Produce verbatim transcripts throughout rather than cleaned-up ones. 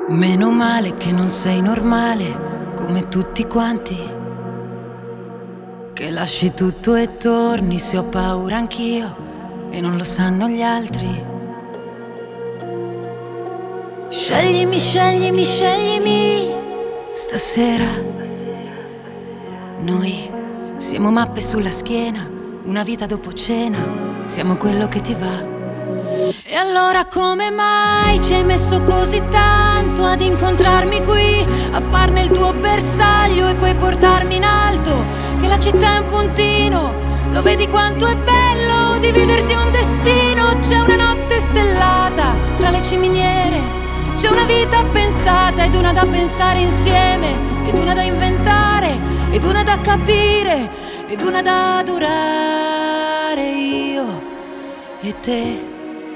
Meno male che non sei normale come tutti quanti, che lasci tutto e torni se ho paura anch'io e non lo sanno gli altri. Sceglimi, sceglimi, sceglimi stasera. Noi siamo mappe sulla schiena, una vita dopo cena, siamo quello che ti va. E allora come mai ci hai messo così tanto ad incontrarmi qui, a farne il tuo bersaglio e poi portarmi in alto? Che la città è un puntino, lo vedi quanto è bello dividersi un destino. C'è una notte stellata tra le ciminiere, c'è una vita pensata ed una da pensare insieme, ed una da inventare, ed una da capire, ed una da durare, io e te.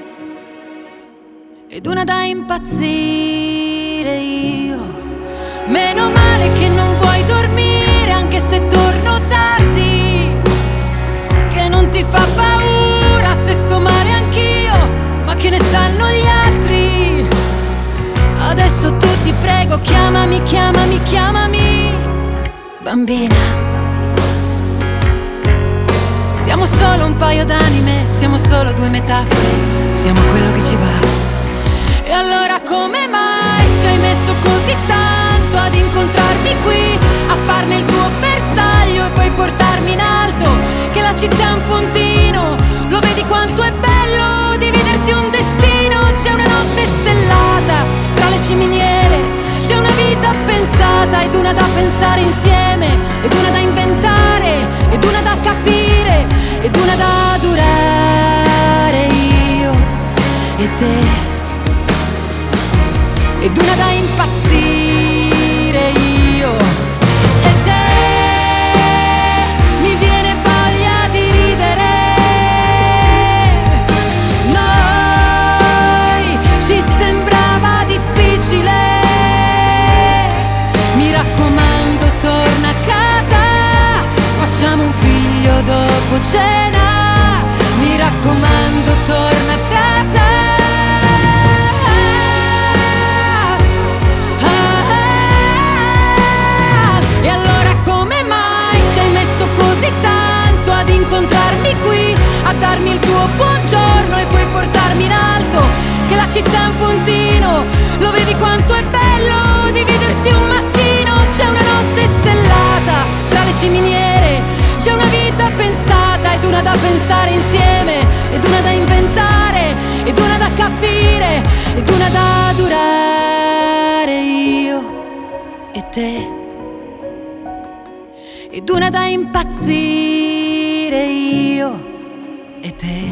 Ed una da impazzire, io. Meno male che non vuoi dormire anche se torno tardi, che non ti fa paura se sto male anch'io, ma che ne sanno gli altri? Adesso tu ti prego, chiamami, chiamami, chiamami bambina. Siamo solo un paio d'anime, siamo solo due metafore, siamo quello che ci va. E allora come mai ci hai messo così tanto ad incontrarmi qui, a farne il tuo bersaglio e poi portarmi in alto? Che la città è un puntino, lo vedi quanto è bello dividersi un destino. C'è una notte stellata tra le ciminiere, c'è una vita pensata ed una da pensare insieme, ed una da inventare, ed una da capire, ed una da durare, io e te. Ed una da impazzire, io e te. Mi viene voglia di ridere. Noi ci sembrava difficile. Mi raccomando, torna a casa, facciamo un figlio dopo cena. Mi raccomando, torna a casa. Così tanto ad incontrarmi qui, a darmi il tuo buongiorno e poi portarmi in alto. Che la città è un puntino, lo vedi quanto è bello dividersi un mattino. C'è una notte stellata tra le ciminiere, c'è una vita pensata ed una da pensare insieme, ed una da inventare, ed una da capire, ed una da durare, io e te. Ed una da impazzire, io e te.